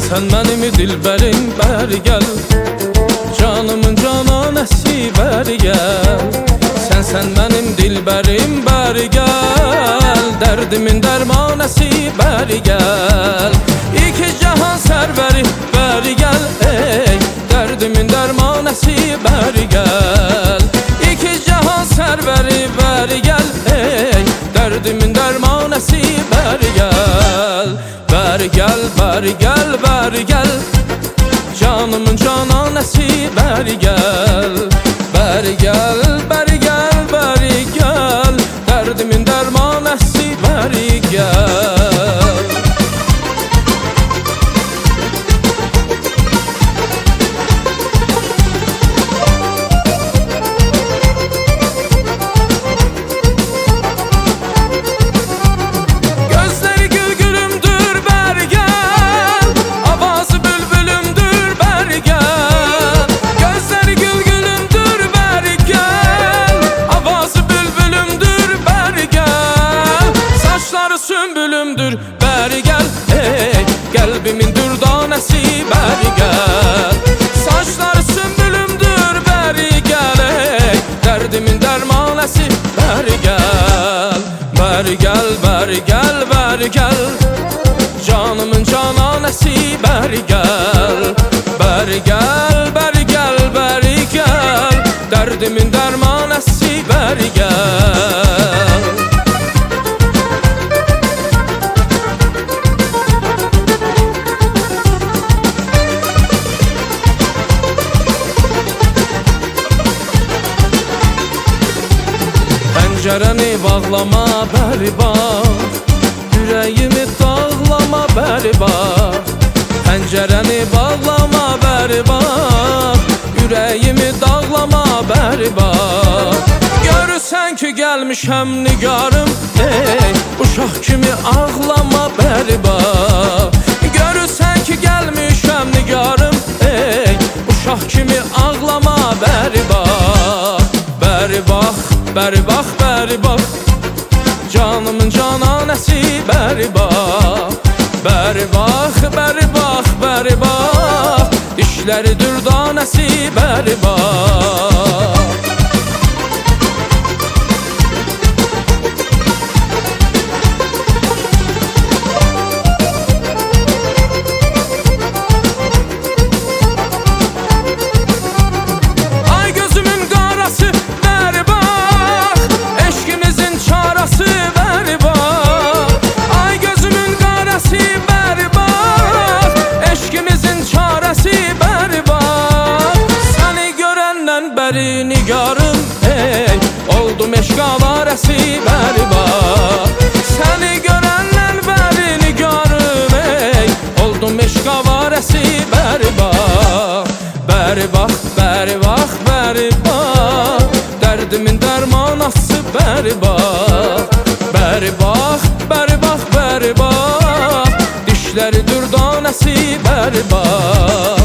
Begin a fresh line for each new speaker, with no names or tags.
Sen benim dilberim, beri gel. Canımın cananesi, beri gel. Sen benim dilberim, beri gel. Derdimin dermanesi, beri gel. İki cihan serveri, beri gel. Ey derdimin dermanesi, beri gel. İki cihan serveri, beri gel. Ey derdimin dermanesi, beri gel. Beri gel, beri gel, beri gel. Canımın cananesi, beri gel. Beri gel, beri gel, beri gel. Derdimin dermanesi, beri gel. Sümbülümdür, beri gel. Ey kalbimin dürdanesi, beri gel. Saçları sümbülümdür, beri gel. Ey derdimin dermanesi, beri gel. Beri gel, beri gel, beri gel. Canımın cananesi, beri gel. Beri gel, beri gel, beri gel. Derdimin dermanesi, beri gel. Pencereni bağlama, beri bak. Yüreğimi dağlama, beri bak. Pencereni bağlama, beri bak. Yüreğimi dağlama, beri bak. Görürsen ki gelmişəm nigarım. Ey uşaq kimi ağlama, beri bak. Görürsen ki gelmişəm nigarım. Ey uşaq kimi ağlama, beri bak. Beri bak, beri bak, beri bak. Canımın cananesi, beri bak. Beri bak, beri bak, beri bak. Dişleri dürdanesi, beri bak. Beri nigarım, ey oldum eşq avarəsi, beri bak. Səni görəndən beri nigarım, ey oldum eşq avarəsi, beri bak. Beri bak, beri bak, beri bak. Derdimin dermanası, beri bak. Beri bak, beri bak, beri bak. Dişleri dürdanesi, beri bak.